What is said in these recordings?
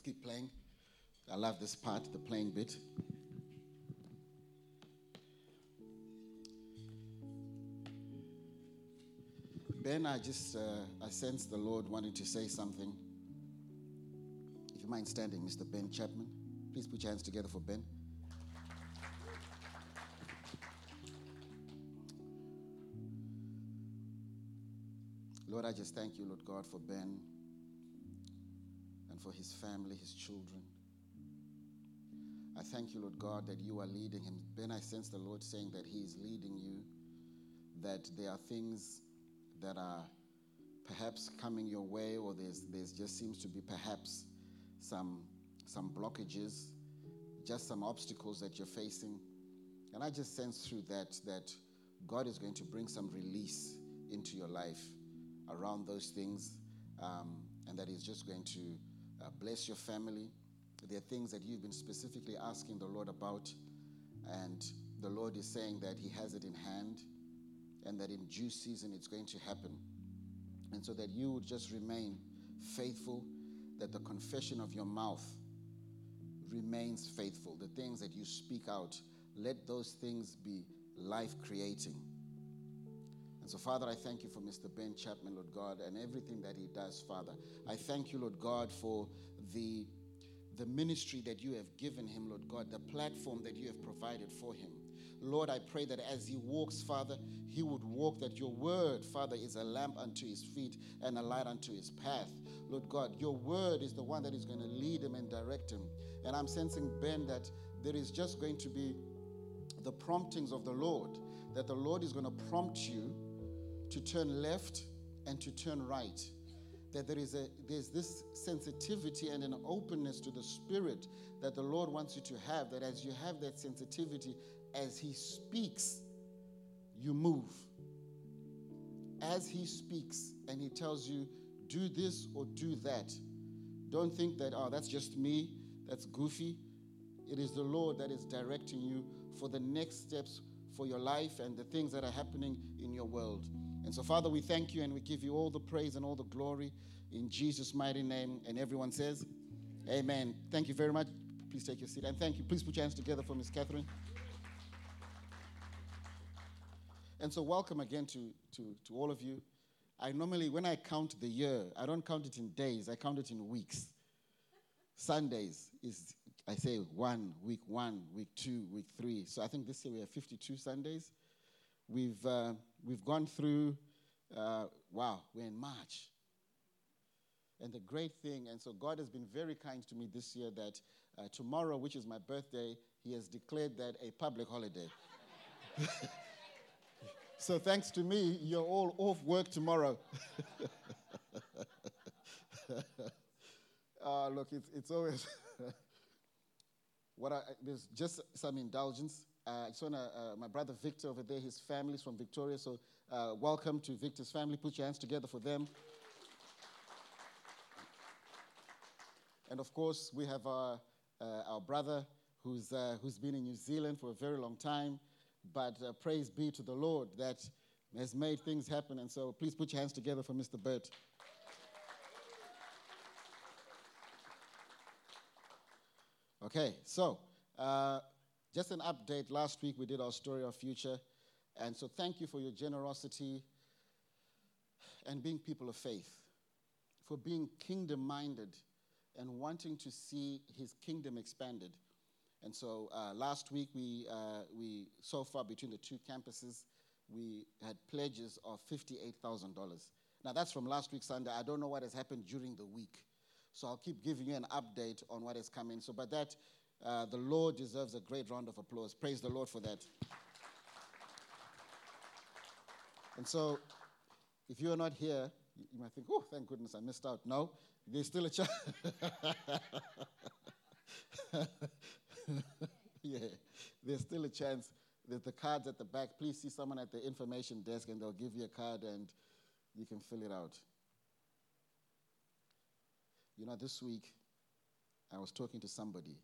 keep playing. I love this part, the playing bit. Ben, I sense the Lord wanting to say something. If you mind standing, Mr. Ben Chapman. Please put your hands together for Ben. Lord, I just thank you, Lord God, for Ben and for his family, his children. I thank you, Lord God, that you are leading him. Ben, I sense the Lord saying that he is leading you, that there are things that are perhaps coming your way, or there's just seems to be perhaps some blockages, just some obstacles that you're facing. And I just sense through that God is going to bring some release into your life around those things, and that he's just going to bless your family. There are things that you've been specifically asking the Lord about, and the Lord is saying that he has it in hand, and that in due season it's going to happen. And so that you would just remain faithful, that the confession of your mouth remains faithful. The things that you speak out, let those things be life-creating. And so, Father, I thank you for Mr. Ben Chapman, Lord God, and everything that he does, Father. I thank you, Lord God, for the ministry that you have given him, Lord God, the platform that you have provided for him. Lord, I pray that as he walks, Father, he would walk, that your word, Father, is a lamp unto his feet and a light unto his path. Lord God, your word is the one that is going to lead him and direct him. And I'm sensing, Ben, that there is just going to be the promptings of the Lord, that the Lord is going to prompt you to turn left and to turn right. That there's this sensitivity and an openness to the Spirit that the Lord wants you to have, that as you have that sensitivity, as he speaks, you move. As he speaks and he tells you, do this or do that, don't think that, oh, that's just me, that's goofy. It is the Lord that is directing you for the next steps for your life and the things that are happening in your world. And so, Father, we thank you and we give you all the praise and all the glory in Jesus' mighty name. And everyone says, amen. Thank you very much. Please take your seat. And thank you. Please put your hands together for Miss Catherine. And so welcome again to all of you. I normally, when I count the year, I don't count it in days. I count it in weeks. Sundays is, I say one, week 2, week 3. So I think this year we have 52 Sundays. We've gone through, we're in March. And the great thing, and so God has been very kind to me this year that tomorrow, which is my birthday, he has declared that a public holiday. So thanks to me, you're all off work tomorrow. Look, it's always... there's just some indulgence. I just want my brother Victor over there, his family's from Victoria, so welcome to Victor's family. Put your hands together for them. And of course, we have our brother who's been in New Zealand for a very long time, but praise be to the Lord that has made things happen. And so please put your hands together for Mr. Bert. Okay, so just an update. Last week we did our Story of Future. And so thank you for your generosity and being people of faith, for being kingdom-minded and wanting to see his kingdom expanded. And so last week we so far between the two campuses, we had pledges of $58,000. Now that's from last week Sunday. I don't know what has happened during the week. So I'll keep giving you an update on what has come in. So but that, the Lord deserves a great round of applause. Praise the Lord for that. And so if you're not here, you might think, oh, thank goodness I missed out. No, there's still a chance. Yeah, there's still a chance. There's the cards at the back. Please see someone at the information desk and they'll give you a card and you can fill it out. You know, this week I was talking to somebody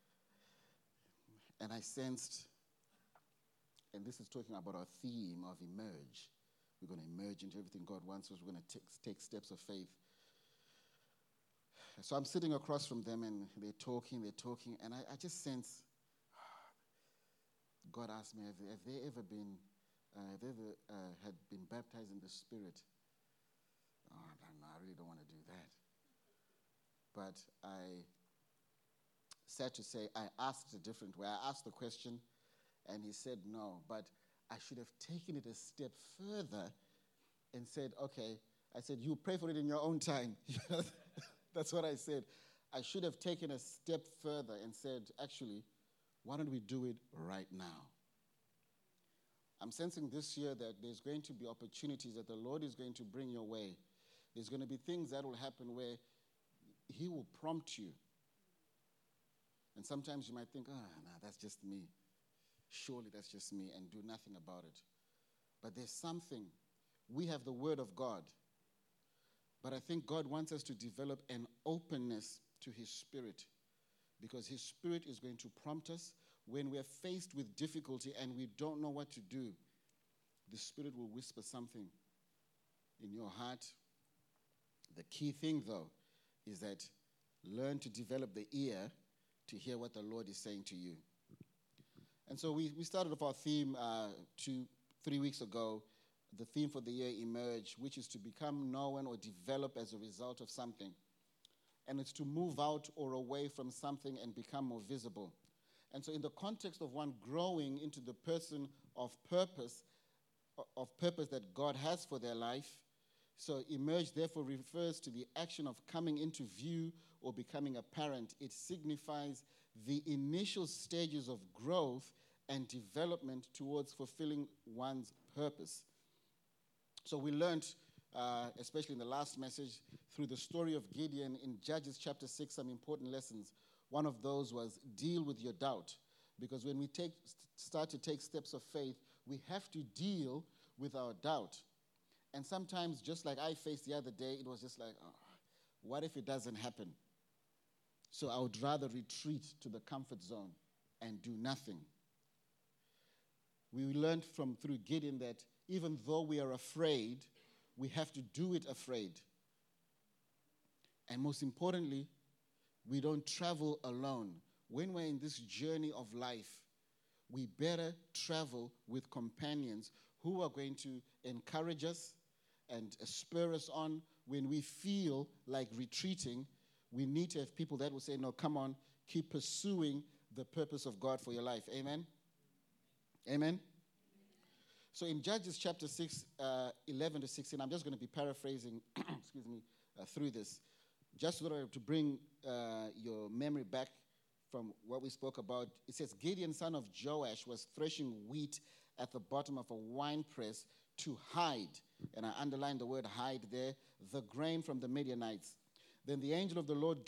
and I sensed, and this is talking about our theme of emerge. We're going to emerge into everything God wants us. We're going to take steps of faith. So I'm sitting across from them, and they're talking, and I just sense, God asked me, have they ever had been baptized in the Spirit? Oh, no, I really don't want to do that. But sad to say, I asked a different way. I asked the question, and he said no. But I should have taken it a step further and said, okay, I said, you pray for it in your own time. That's what I said. I should have taken a step further and said, actually, why don't we do it right now? I'm sensing this year that there's going to be opportunities that the Lord is going to bring your way. There's going to be things that will happen where He will prompt you. And sometimes you might think, no, that's just me. Surely that's just me, and do nothing about it. But there's something. We have the Word of God. But I think God wants us to develop an openness to His Spirit, because His Spirit is going to prompt us when we're faced with difficulty and we don't know what to do. The Spirit will whisper something in your heart. The key thing, though, is that learn to develop the ear to hear what the Lord is saying to you. And so we started off our theme 3 weeks ago. The theme for the year emerged, which is to become known or develop as a result of something. And it's to move out or away from something and become more visible. And so in the context of one growing into the person of purpose that God has for their life, so emerge therefore refers to the action of coming into view or becoming apparent. It signifies the initial stages of growth and development towards fulfilling one's purpose. So we learned, especially in the last message, through the story of Gideon in Judges chapter 6, some important lessons. One of those was deal with your doubt. Because when we start to take steps of faith, we have to deal with our doubt. And sometimes, just like I faced the other day, it was just like, what if it doesn't happen? So I would rather retreat to the comfort zone and do nothing. We learned through Gideon that even though we are afraid, we have to do it afraid. And most importantly, we don't travel alone. When we're in this journey of life, we better travel with companions who are going to encourage us and spur us on. When we feel like retreating, we need to have people that will say, no, come on, keep pursuing the purpose of God for your life. Amen? Amen? So in Judges chapter 6, 11 to 16, I'm just going to be paraphrasing through this, just to bring your memory back from what we spoke about. It says, Gideon, son of Joash, was threshing wheat at the bottom of a winepress to hide, and I underlined the word hide there, the grain from the Midianites. Then the angel of the Lord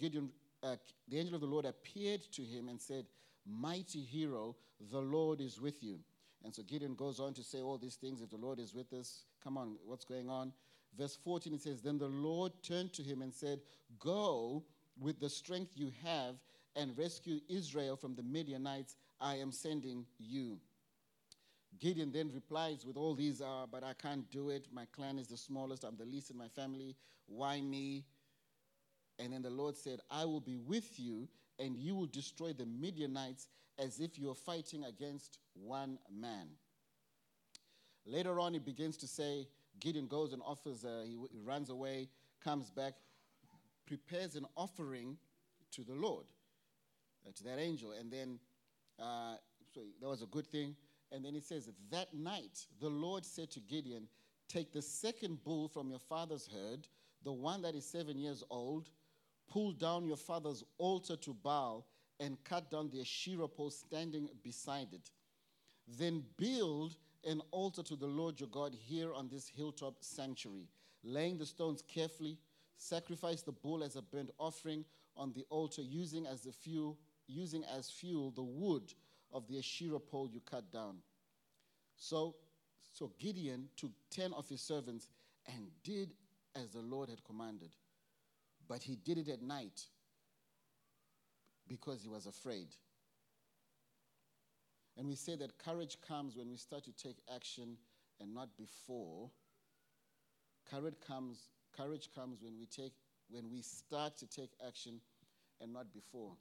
appeared to him and said, mighty hero, the Lord is with you. And so Gideon goes on to say all these things. If the Lord is with us, come on, what's going on? Verse 14, it says, then the Lord turned to him and said, go with the strength you have and rescue Israel from the Midianites. I am sending you. Gideon then replies with all these, but I can't do it. My clan is the smallest. I'm the least in my family. Why me? And then the Lord said, I will be with you, and you will destroy the Midianites as if you are fighting against one man. Later on, he begins to say, Gideon goes and offers, he runs away, comes back, prepares an offering to the Lord, to that angel. And then, so that was a good thing. And then it says, that night, the Lord said to Gideon, take the second bull from your father's herd, the one that is 7 years old, pull down your father's altar to Baal, and cut down the Asherah pole standing beside it. Then build an altar to the Lord your God here on this hilltop sanctuary, laying the stones carefully, sacrifice the bull as a burnt offering on the altar, using as fuel the wood of the Asherah pole you cut down. So Gideon took 10 of his servants and did as the Lord had commanded. But he did it at night because he was afraid. And we say that courage comes when we start to take action and not before. Courage comes when when we start to take action and not before.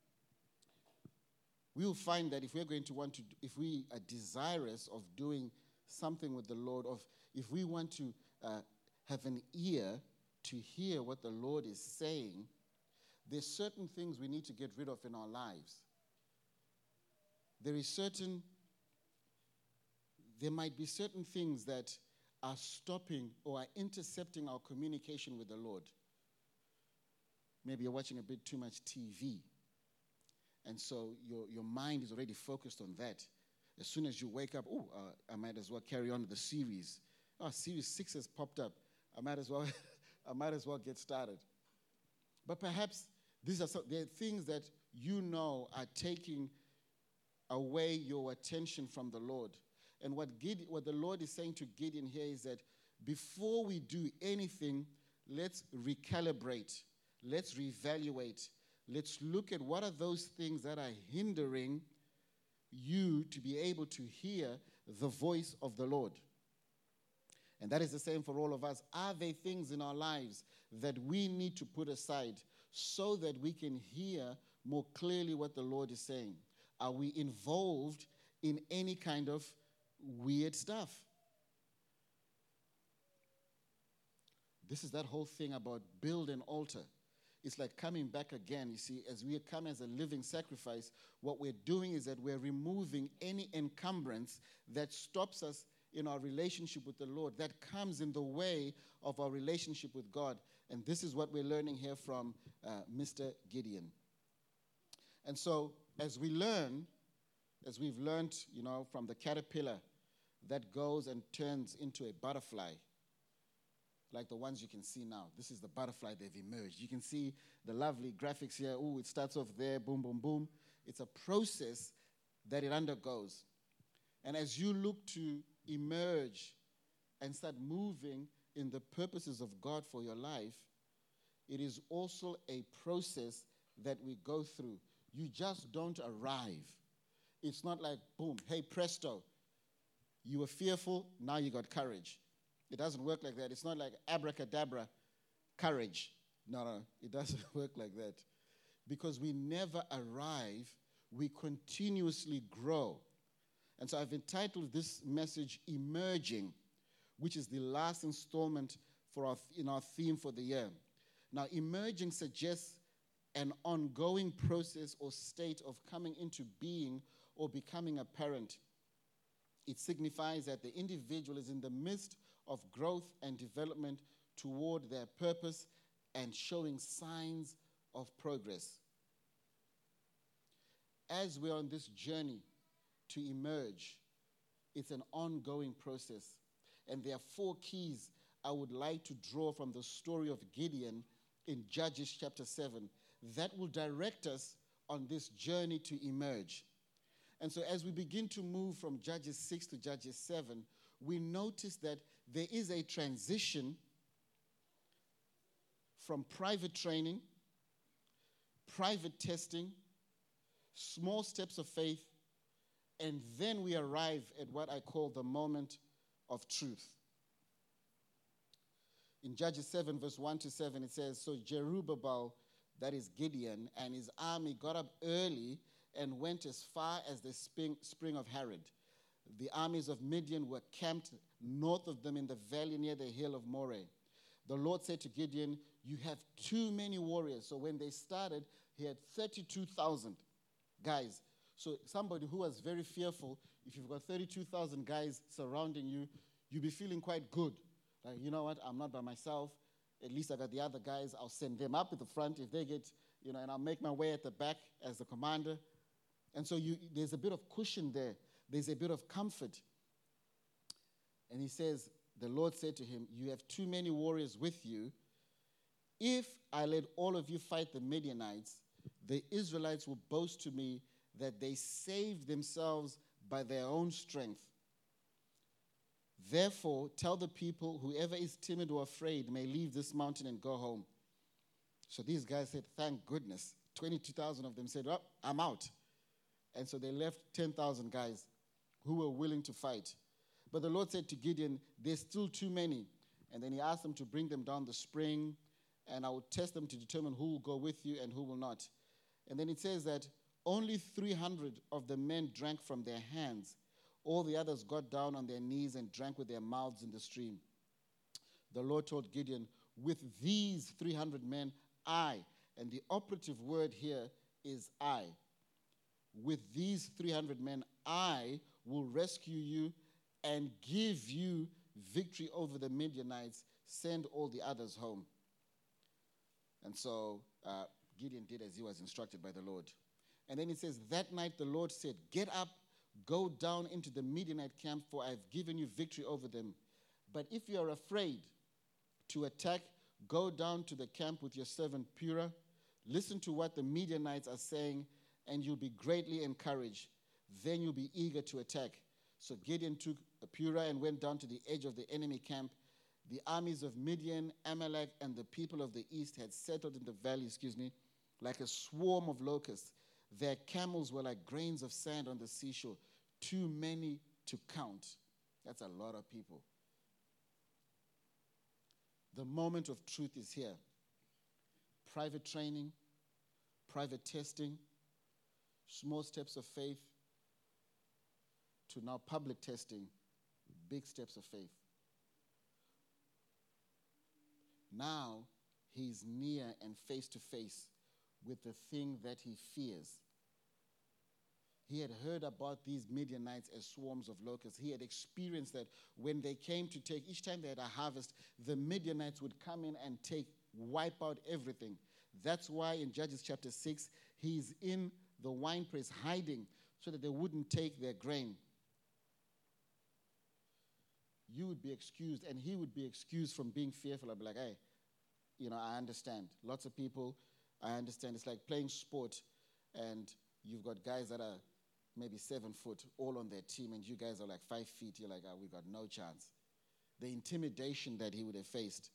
We will find that if we're going to want to, if we are desirous of doing something with the Lord, if we want to have an ear to hear what the Lord is saying, there's certain things we need to get rid of in our lives. There might be certain things that are stopping or are intercepting our communication with the Lord. Maybe you're watching a bit too much TV, and so your mind is already focused on that. As soon as you wake up, I might as well carry on with the series. Series 6 has popped up. I might as well get started. But perhaps there are things that you know are taking away your attention from the Lord. And what the Lord is saying to Gideon here is that before we do anything, let's recalibrate, let's reevaluate, let's look at what are those things that are hindering you to be able to hear the voice of the Lord. And that is the same for all of us. Are there things in our lives that we need to put aside so that we can hear more clearly what the Lord is saying? Are we involved in any kind of weird stuff? This is that whole thing about build an altar. It's like coming back again. You see, as we come as a living sacrifice, what we're doing is that we're removing any encumbrance that stops us in our relationship with the Lord, that comes in the way of our relationship with God. And this is what we're learning here from Mr. Gideon. And so, as we've learned, from the caterpillar that goes and turns into a butterfly, like the ones you can see now. This is the butterfly, they've emerged. You can see the lovely graphics here. It starts off there, boom, boom, boom. It's a process that it undergoes. And as you look to emerge and start moving in the purposes of God for your life, it is also a process that we go through. You just don't arrive. It's not like, boom, hey, presto. You were fearful, now you got courage. It doesn't work like that. It's not like abracadabra courage. No, it doesn't work like that. Because we never arrive, we continuously grow. And so I've entitled this message, Emerging, which is the last installment in our theme for the year. Now, emerging suggests an ongoing process or state of coming into being or becoming apparent. It signifies that the individual is in the midst of growth and development toward their purpose and showing signs of progress. As we're on this journey to emerge, it's an ongoing process. And there are 4 keys I would like to draw from the story of Gideon in Judges chapter 7 that will direct us on this journey to emerge. And so as we begin to move from Judges 6 to Judges 7, we notice that there is a transition from private training, private testing, small steps of faith, and then we arrive at what I call the moment of truth. In Judges 7, verse 1 to 7, it says, So Jerubbaal, that is Gideon, and his army got up early and went as far as the spring of Harod. The armies of Midian were camped north of them in the valley near the hill of Moreh. The Lord said to Gideon, you have too many warriors. So when they started, he had 32,000 guys. So somebody who was very fearful, if you've got 32,000 guys surrounding you, you'll be feeling quite good. Like, you know what, I'm not by myself. At least I got the other guys. I'll send them up at the front if they get, and I'll make my way at the back as the commander. And so there's a bit of cushion there. There's a bit of comfort. And he says, the Lord said to him, you have too many warriors with you. If I let all of you fight the Midianites, the Israelites will boast to me that they saved themselves by their own strength. Therefore, tell the people, whoever is timid or afraid may leave this mountain and go home. So these guys said, thank goodness. 22,000 of them said, oh, I'm out. And so they left 10,000 guys who were willing to fight. But the Lord said to Gideon, there's still too many. And then he asked them to bring them down the spring. and I will test them to determine who will go with you and who will not. And then it says that only 300 of the men drank from their hands. All the others got down on their knees and drank with their mouths in the stream. The Lord told Gideon, with these 300 men, I, and the operative word here is I. With these 300 men, I will rescue you and give you victory over the Midianites. Send all the others home. And so Gideon did as he was instructed by the Lord. And then it says, that night the Lord said, get up, go down into the Midianite camp, for I have given you victory over them. But if you are afraid to attack, go down to the camp with your servant Purah. Listen to what the Midianites are saying, and you'll be greatly encouraged. Then you'll be eager to attack. So Gideon took Purah and went down to the edge of the enemy camp. The armies of Midian, Amalek, and the people of the east had settled in the valley, like a swarm of locusts. Their camels were like grains of sand on the seashore, too many to count. That's a lot of people. The moment of truth is here. Private training, private testing, small steps of faith, to now public testing, big steps of faith. Now he's near and face to face with the thing that he fears. He had heard about these Midianites as swarms of locusts. He had experienced that when they came to take, each time they had a harvest, the Midianites would come in and wipe out everything. That's why in Judges chapter 6, he's in the winepress hiding so that they wouldn't take their grain. You would be excused, and he would be excused from being fearful. I'd be like, hey, I understand. Lots of people, I understand. It's like playing sport, and you've got guys that are maybe 7 foot, all on their team, and you guys are like 5 feet. You're like, we got no chance. The intimidation that he would have faced.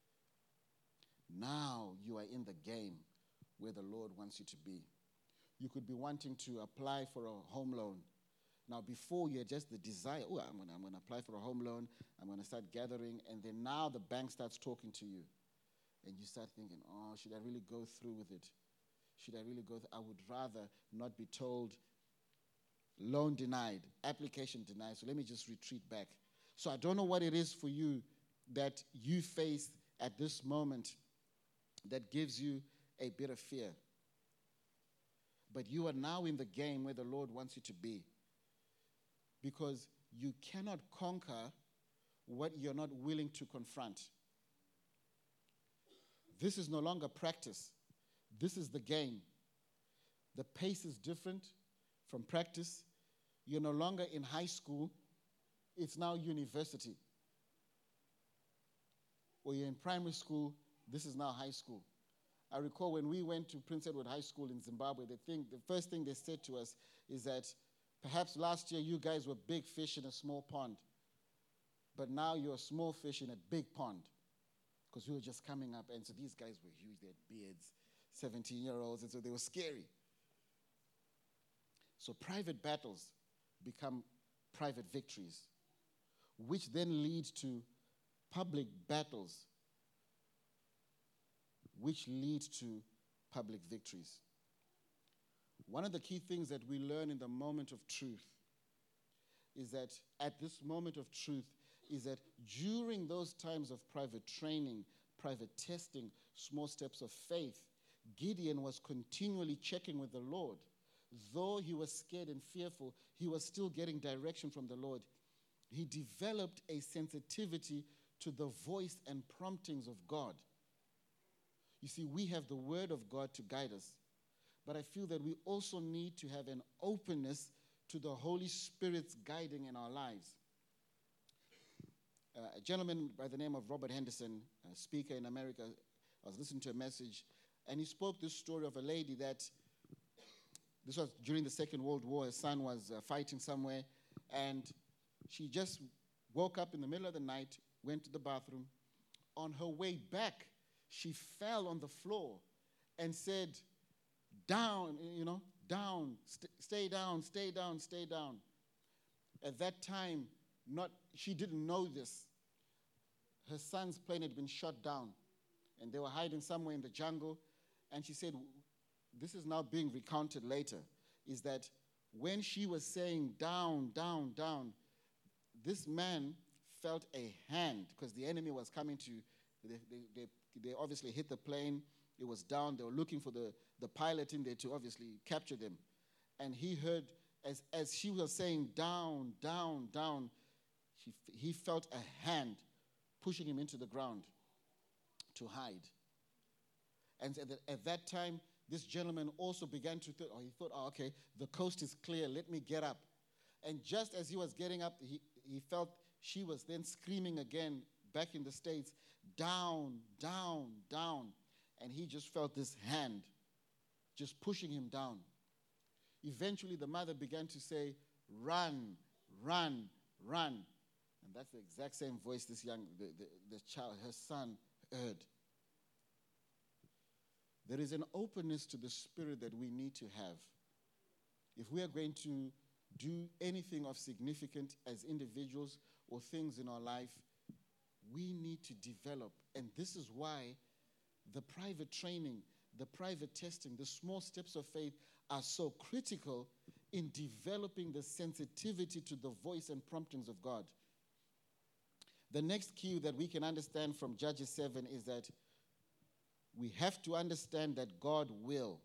Now you are in the game where the Lord wants you to be. You could be wanting to apply for a home loan. Now, before you had just the desire, I'm going to apply for a home loan, I'm going to start gathering, and then now the bank starts talking to you. And you start thinking, should I really go through with it? Should I really go I would rather not be told, loan denied, application denied, so let me just retreat back. So I don't know what it is for you that you face at this moment that gives you a bit of fear. But you are now in the game where the Lord wants you to be. Because you cannot conquer what you're not willing to confront. This is no longer practice. This is the game. The pace is different from practice. You're no longer in high school. It's now university. Or you're in primary school. This is now high school. I recall when we went to Prince Edward High School in Zimbabwe, the first thing they said to us is that perhaps last year you guys were big fish in a small pond, but now you're small fish in a big pond, because we were just coming up, and so these guys were huge, they had beards, 17-year-olds, and so they were scary. So private battles become private victories, which then lead to public battles, which lead to public victories. One of the key things that we learn in the moment of truth is that at this moment of truth is that during those times of private training, private testing, small steps of faith, Gideon was continually checking with the Lord. Though he was scared and fearful, he was still getting direction from the Lord. He developed a sensitivity to the voice and promptings of God. You see, we have the Word of God to guide us. But I feel that we also need to have an openness to the Holy Spirit's guiding in our lives. A gentleman by the name of Robert Henderson, a speaker in America, I was listening to a message, and he spoke this story of a lady that, this was during the Second World War, her son was fighting somewhere, and she just woke up in the middle of the night, went to the bathroom. On her way back, she fell on the floor and said, down, down, stay down, stay down, stay down. At that time, she didn't know this. Her son's plane had been shot down, and they were hiding somewhere in the jungle. And she said, this is now being recounted later, is that when she was saying down, down, down, this man felt a hand, because the enemy was coming to, they obviously hit the plane. It was down. They were looking for the pilot in there to obviously capture them. And he heard, as she was saying down, down, down, he felt a hand pushing him into the ground to hide. And at that time, this gentleman also began to think, he thought, okay, the coast is clear, let me get up. And just as he was getting up, he felt she was then screaming again back in the States, down, down, down. And he just felt this hand just pushing him down. Eventually, the mother began to say, run, run, run. And that's the exact same voice this the child, her son, heard. There is an openness to the Spirit that we need to have. If we are going to do anything of significance as individuals or things in our life, we need to develop. And this is why the private training, the private testing, the small steps of faith are so critical in developing the sensitivity to the voice and promptings of God. The next cue that we can understand from Judges 7 is that we have to understand that God will.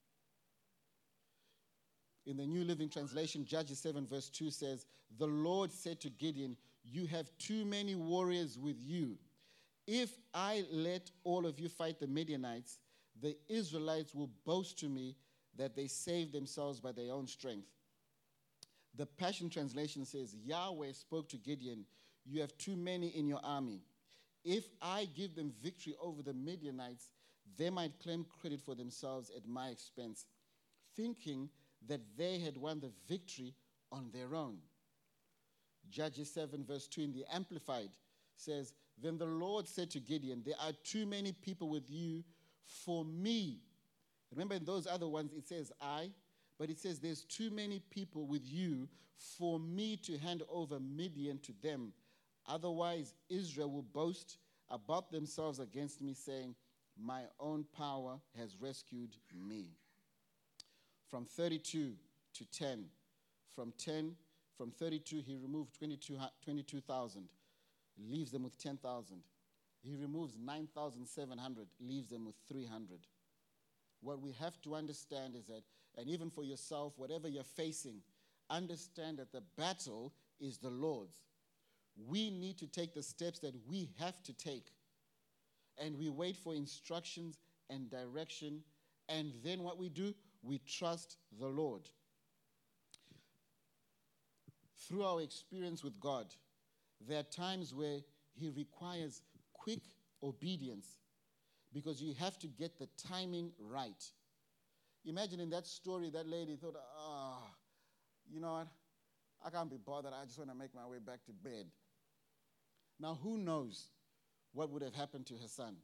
In the New Living Translation, Judges 7 verse 2 says, the Lord said to Gideon, you have too many warriors with you. If I let all of you fight the Midianites, the Israelites will boast to me that they saved themselves by their own strength. The Passion Translation says, Yahweh spoke to Gideon, you have too many in your army. If I give them victory over the Midianites, they might claim credit for themselves at my expense, thinking that they had won the victory on their own. Judges 7 verse 2 in the Amplified says, then the Lord said to Gideon, there are too many people with you for me. Remember in those other ones it says I, but it says there's too many people with you for me to hand over Midian to them. Otherwise Israel will boast about themselves against me, saying, my own power has rescued me. From 32 to 10. From 32 he removed 22,000. Leaves them with 10,000. He removes 9,700, leaves them with 300. What we have to understand is that, and even for yourself, whatever you're facing, understand that the battle is the Lord's. We need to take the steps that we have to take. And we wait for instructions and direction. And then what we do, we trust the Lord. Through our experience with God, there are times where he requires quick obedience because you have to get the timing right. Imagine in that story, that lady thought, you know what? I can't be bothered. I just want to make my way back to bed. Now, who knows what would have happened to her son?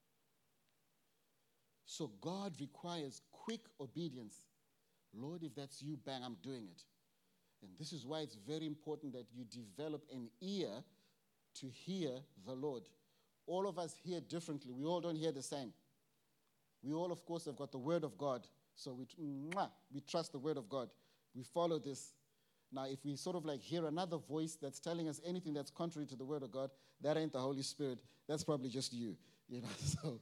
So God requires quick obedience. Lord, if that's you, bang, I'm doing it. And this is why it's very important that you develop an ear to hear the Lord. All of us hear differently. We all don't hear the same. We all, of course, have got the Word of God. So we trust the Word of God. We follow this. Now, if we sort of like hear another voice that's telling us anything that's contrary to the Word of God, that ain't the Holy Spirit. That's probably just you. You know, so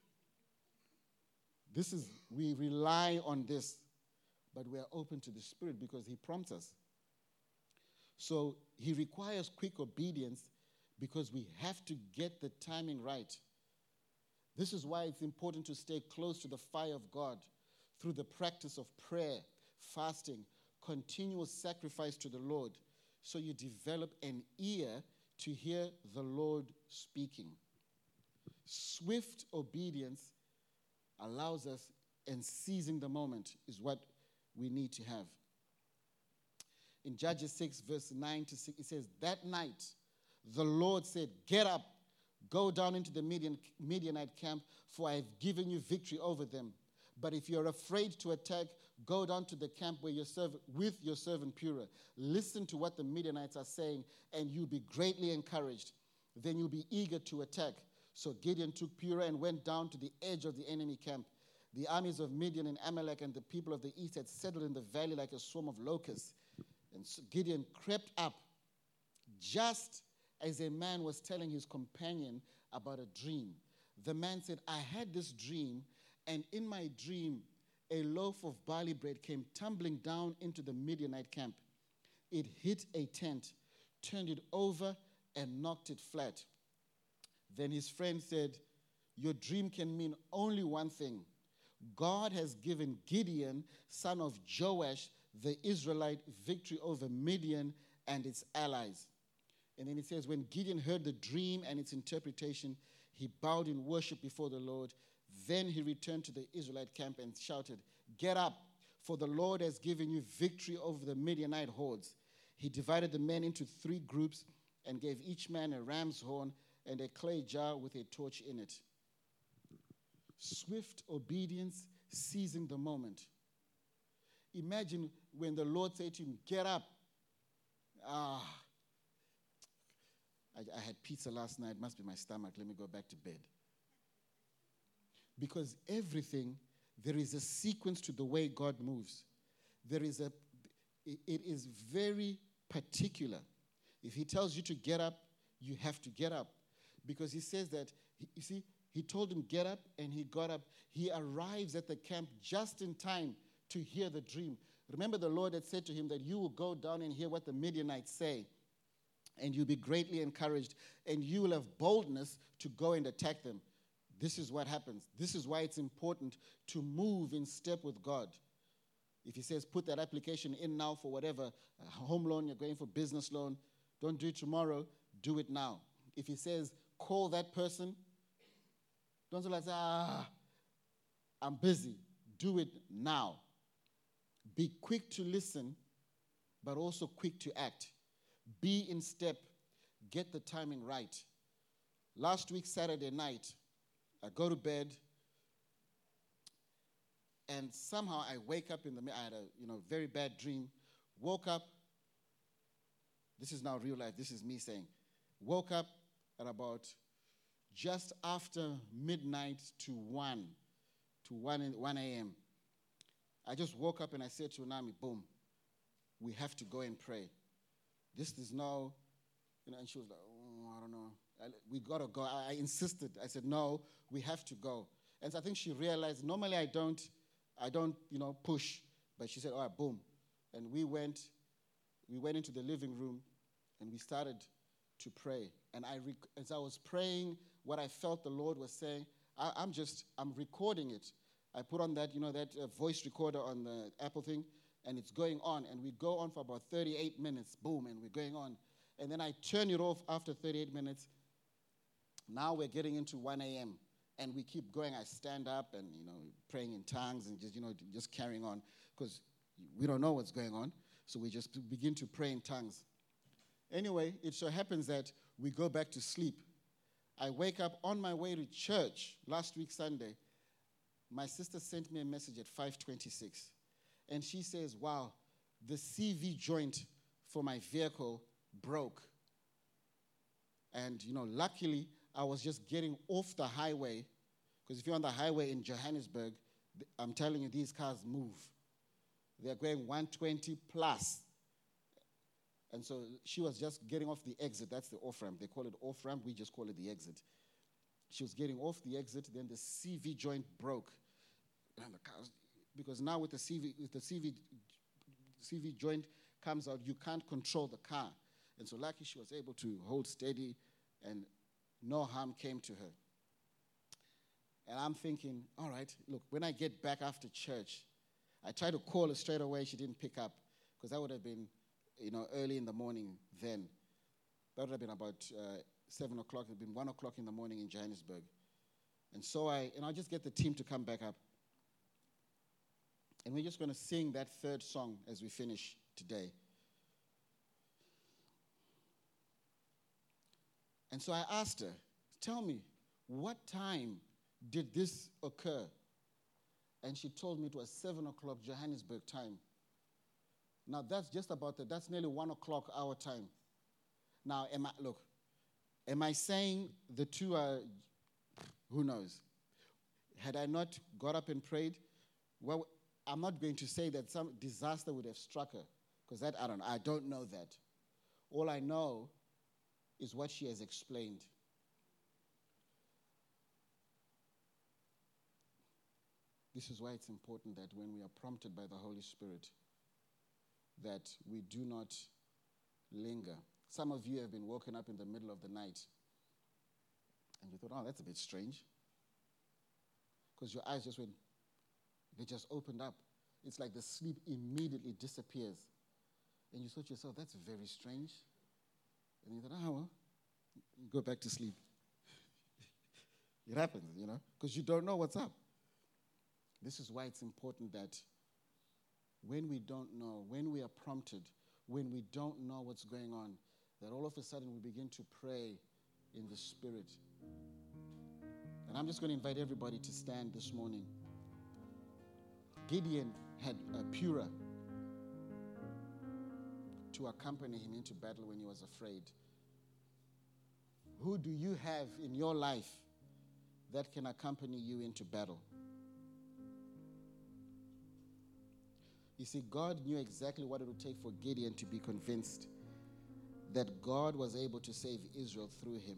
we rely on this, but we are open to the Spirit because He prompts us. So He requires quick obedience because we have to get the timing right. This is why it's important to stay close to the fire of God through the practice of prayer, fasting, continuous sacrifice to the Lord, so you develop an ear to hear the Lord speaking. Swift obedience allows us, and seizing the moment is what we need to have. In Judges 6, verse 9 to 6, it says, that night the Lord said, get up, go down into the Midianite camp, for I have given you victory over them. But if you're afraid to attack, go down to the camp with your servant Purah. Listen to what the Midianites are saying, and you'll be greatly encouraged. Then you'll be eager to attack. So Gideon took Purah and went down to the edge of the enemy camp. The armies of Midian and Amalek and the people of the east had settled in the valley like a swarm of locusts. And so Gideon crept up just as a man was telling his companion about a dream. The man said, I had this dream, and in my dream, a loaf of barley bread came tumbling down into the Midianite camp. It hit a tent, turned it over, and knocked it flat. Then his friend said, your dream can mean only one thing. God has given Gideon, son of Joash, the Israelite, victory over Midian and its allies. And then it says, when Gideon heard the dream and its interpretation, he bowed in worship before the Lord. Then he returned to the Israelite camp and shouted, get up, for the Lord has given you victory over the Midianite hordes. He divided the men into 3 groups and gave each man a ram's horn and a clay jar with a torch in it. Swift obedience, seizing the moment. Imagine when the Lord said to him, get up. I had pizza last night. Must be my stomach. Let me go back to bed. Because everything, there is a sequence to the way God moves. It is very particular. If he tells you to get up, you have to get up. Because he says that, you see, he told him get up, and he got up. He arrives at the camp just in time to hear the dream. Remember, the Lord had said to him that you will go down and hear what the Midianites say, and you'll be greatly encouraged, and you will have boldness to go and attack them. This is what happens. This is why it's important to move in step with God. If he says put that application in now for whatever, a home loan, you're going for business loan, don't do it tomorrow, do it now. If he says call that person, don't say like, I'm busy. Do it now. Be quick to listen, but also quick to act. Be in step. Get the timing right. Last week, Saturday night, I go to bed, and somehow I wake up in the middle. I had a very bad dream. Woke up. This is now real life. This is me saying. Woke up at about just after midnight to 1 a.m. I just woke up and I said to Unami, boom, we have to go and pray. This is now, and she was like, I don't know. We got to go. I insisted. I said, no, we have to go. And so I think she realized, normally I don't, push. But she said, all right, boom. And we went into the living room and we started to pray. And as I was praying, what I felt the Lord was saying, I'm recording it. I put on that, voice recorder on the Apple thing, and it's going on. And we go on for about 38 minutes, boom, and we're going on. And then I turn it off after 38 minutes. Now we're getting into 1 a.m. And we keep going. I stand up and, praying in tongues and just carrying on because we don't know what's going on. So we just begin to pray in tongues. Anyway, it so happens that we go back to sleep. I wake up on my way to church last week, Sunday. My sister sent me a message at 5:26. And she says, wow, the CV joint for my vehicle broke. And, luckily, I was just getting off the highway. Because if you're on the highway in Johannesburg, I'm telling you, these cars move. They're going 120 plus. And so she was just getting off the exit. That's the off-ramp. They call it off-ramp. We just call it the exit. She was getting off the exit. Then the CV joint broke. And the cars, because now with the CV joint comes out, you can't control the car. And so lucky she was able to hold steady and no harm came to her. And I'm thinking, all right, look, when I get back after church, I tried to call her straight away. She didn't pick up because that would have been, early in the morning then. That would have been about 7 o'clock. It would have been 1 o'clock in the morning in Johannesburg. And so I'll just get the team to come back up. And we're just going to sing that third song as we finish today. And so I asked her, tell me, what time did this occur? And she told me it was 7 o'clock Johannesburg time. Now that's just about that's nearly 1 o'clock our time. Now, am I saying the two are Who knows? Had I not got up and prayed, well, I'm not going to say that some disaster would have struck her, because that, I don't know that. All I know is what she has explained. This is why it's important that when we are prompted by the Holy Spirit, that we do not linger. Some of you have been woken up in the middle of the night, and you thought, oh, that's a bit strange. Because your eyes just went, they just opened up. It's like the sleep immediately disappears. And you thought to yourself, that's very strange. And you thought, oh, well, you go back to sleep. It happens, because you don't know what's up. This is why it's important that when we don't know, when we are prompted, when we don't know what's going on, that all of a sudden we begin to pray in the Spirit. And I'm just going to invite everybody to stand this morning. Gideon had Purah to accompany him into battle when he was afraid. Who do you have in your life that can accompany you into battle? You see, God knew exactly what it would take for Gideon to be convinced that God was able to save Israel through him.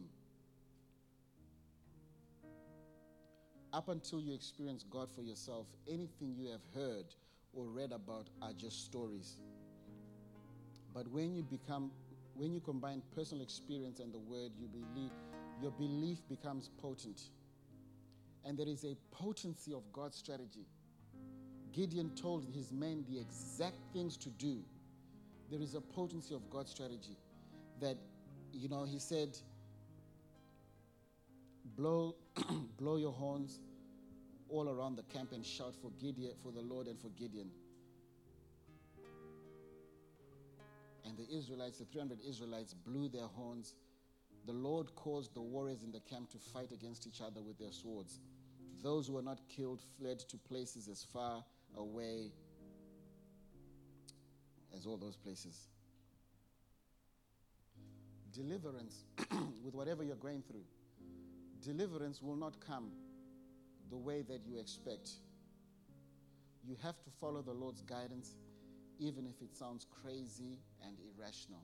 Up until you experience God for yourself, anything you have heard or read about are just stories. But when you combine personal experience and the word, your belief becomes potent. And there is a potency of God's strategy. Gideon told his men the exact things to do. There is a potency of God's strategy that, he said, blow your horns all around the camp and shout for Gideon, for the Lord and for Gideon. And the Israelites, the 300 Israelites, blew their horns. The Lord caused the warriors in the camp to fight against each other with their swords. Those who were not killed fled to places as far away as all those places. Deliverance, with whatever you're going through, deliverance will not come the way that you expect. You have to follow the Lord's guidance, even if it sounds crazy and irrational.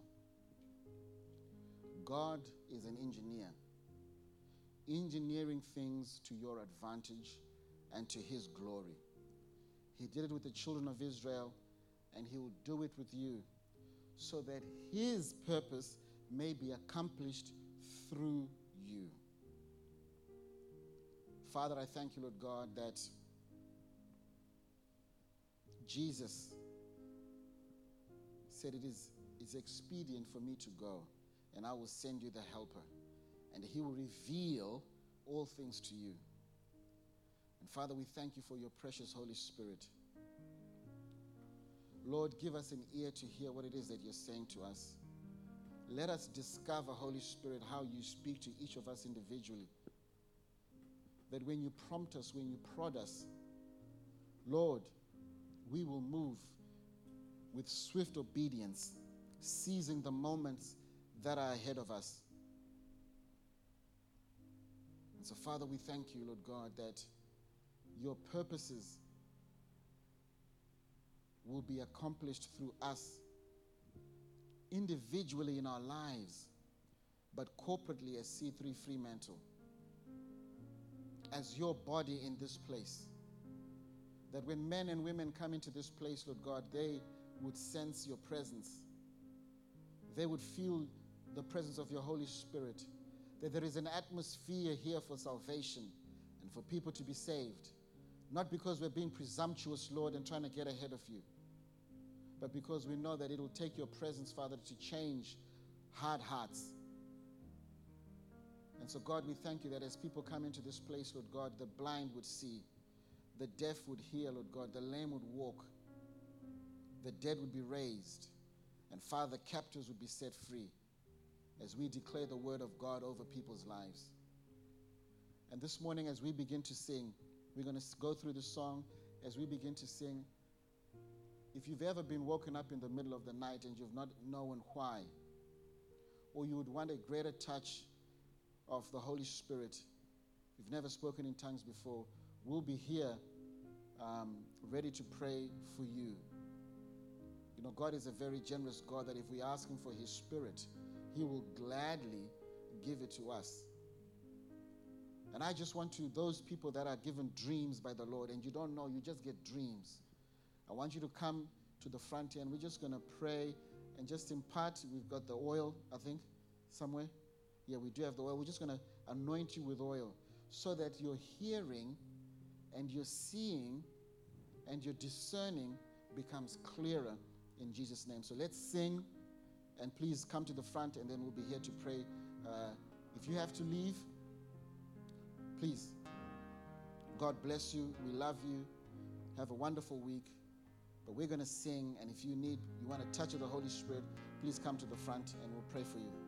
God is an engineer, engineering things to your advantage and to his glory. He did it with the children of Israel, and he will do it with you, so that his purpose may be accomplished through you. Father, I thank you, Lord God, that Jesus said it's expedient for me to go, and I will send you the helper, and he will reveal all things to you. And Father, we thank you for your precious Holy Spirit. Lord, give us an ear to hear what it is that you're saying to us. Let us discover, Holy Spirit, how you speak to each of us individually. That when you prompt us, when you prod us, Lord, we will move with swift obedience, seizing the moments that are ahead of us. And so, Father, we thank you, Lord God, that your purposes will be accomplished through us, individually in our lives, but corporately as C3 Fremantle, as your body in this place. That when men and women come into this place, Lord God, they would sense your presence. They would feel the presence of your Holy Spirit. That there is an atmosphere here for salvation and for people to be saved. Not because we're being presumptuous, Lord, and trying to get ahead of you, but because we know that it will take your presence, Father, to change hard hearts. And so, God, we thank you that as people come into this place, Lord God, the blind would see, the deaf would hear, Lord God, the lame would walk, the dead would be raised, and, Father, captives would be set free as we declare the word of God over people's lives. And this morning, as we begin to sing, we're going to go through the song. As we begin to sing, if you've ever been woken up in the middle of the night and you've not known why, or you would want a greater touch of the Holy Spirit, If you've never spoken in tongues before, we'll be here ready to pray for you. You know, God is a very generous God that if we ask him for his Spirit, he will gladly give it to us. And I just want to, those people that are given dreams by the Lord and you don't know, you just get dreams. I want you to come to the front end. We're just going to pray and just impart. We've got the oil, I think, somewhere. Yeah, we do have the oil. We're just going to anoint you with oil so that your hearing and your seeing and your discerning becomes clearer in Jesus' name. So let's sing, and please come to the front, and then we'll be here to pray. If you have to leave, please. God bless you. We love you. Have a wonderful week. But we're going to sing, and if you want a touch of the Holy Spirit, please come to the front, and we'll pray for you.